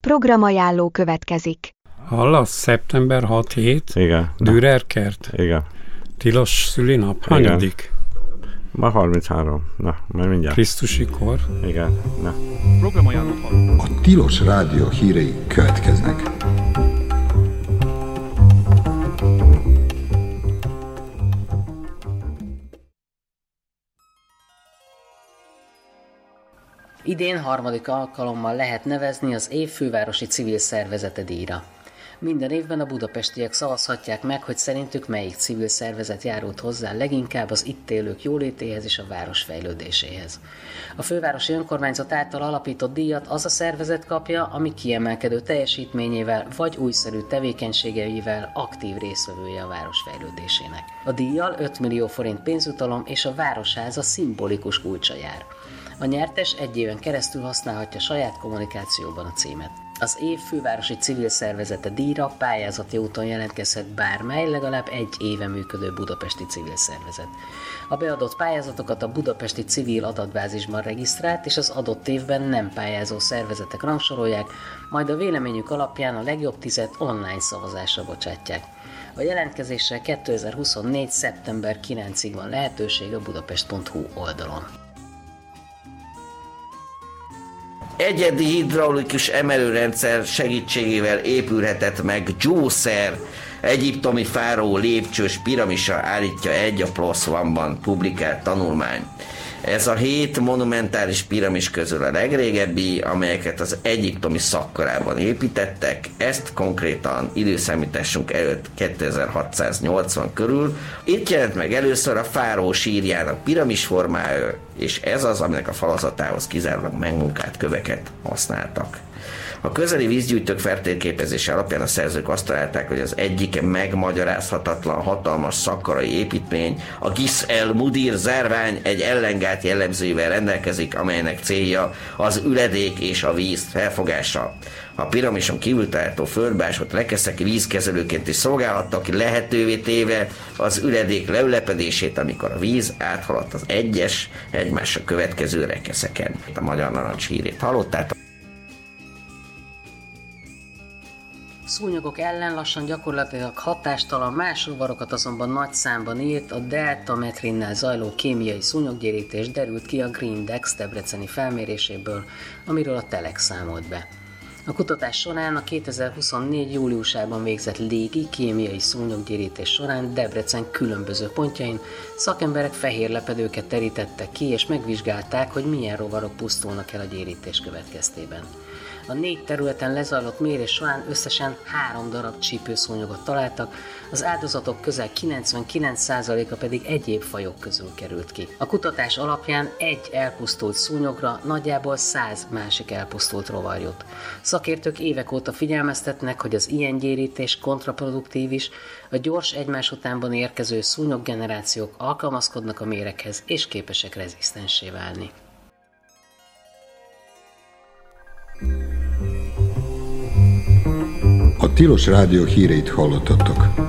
Programajánló következik. Hallasz? Szeptember 6-7? Igen. Dürerkert? Igen. Tilos szülinap? Hanyadik? Ma 33. Na, majd mindjárt. Krisztusi kor? Igen. Na. Programajánlót hallunk. A Tilos Rádió hírei következnek. Idén harmadik alkalommal lehet nevezni az év fővárosi civil szervezete díjra. Minden évben a budapestiek szavazhatják meg, hogy szerintük melyik civil szervezet járult hozzá leginkább az itt élők jólétéhez és a város fejlődéséhez. A fővárosi önkormányzat által alapított díjat az a szervezet kapja, ami kiemelkedő teljesítményével vagy újszerű tevékenységeivel aktív résztvevője a város fejlődésének. A díjjal 5 millió forint pénzjutalom és a Városháza szimbolikus kulcsa jár. A nyertes egy éven keresztül használhatja saját kommunikációban a címet. Az év fővárosi civil szervezete díjra pályázati úton jelentkezhet bármely, legalább egy éve működő budapesti civil szervezet. A beadott pályázatokat a budapesti civil adatbázisban regisztrált és az adott évben nem pályázó szervezetek rangsorolják, majd a véleményük alapján a legjobb 10 online szavazásra bocsátják. A jelentkezésre 2024. szeptember 9-ig van lehetőség a budapest.hu oldalon. Egyedi hidraulikus emelőrendszer segítségével épülhetett meg Djószer, egyiptomi fáraó lépcsős piramisa, állítja egy a PLOS ONE-ban publikált tanulmány. Ez a 7 monumentális piramis közül a legrégebbi, amelyeket az egyiptomi szakkorában építettek, ezt konkrétan időszámításunk előtt 2680 körül. Itt jelent meg először a fáraó sírjának piramis formája, és ez az, aminek a falazatához kizárólag megmunkált köveket használtak. A közeli vízgyűjtők feltérképezése alapján a szerzők azt találták, hogy az egyik megmagyarázhatatlan hatalmas szakkarai építmény, a Gis el Mudir zárvány egy ellengált jellemzővel rendelkezik, amelynek célja az üledék és a víz felfogása. A piramison kívül található földbásott rekeszek vízkezelőként is szolgálhattak, lehetővé téve az üledék leülepedését, amikor a víz áthaladt az egyes, egymásra következő rekeszeken. A Magyar Narancs hírét hallottátok. Szúnyogok ellen lassan gyakorlatilag hatástalan, más rovarokat azonban nagy számban írt a deltametrinnel zajló kémiai szúnyoggyérítés derült ki a Greendex debreceni felméréséből, amiről a Telex számolt be. A kutatás során a 2024. júliusában végzett légi kémiai szúnyoggyérítés során Debrecen különböző pontjain szakemberek fehér lepedőket terítettek ki és megvizsgálták, hogy milyen rovarok pusztulnak el a gyérítés következtében. A 4 területen lezajlott mérés során összesen 3 darab csípőszúnyogot találtak, az áldozatok közel 99%-a pedig egyéb fajok közül került ki. A kutatás alapján egy elpusztult szúnyogra nagyjából 100 másik elpusztult rovar jut. Szakértők évek óta figyelmeztetnek, hogy az ilyen gyérítés kontraproduktív is, a gyors egymás utánban érkező szúnyoggenerációk alkalmazkodnak a méreghez és képesek rezisztenssé válni. A Tilos Rádió híreit hallottatok.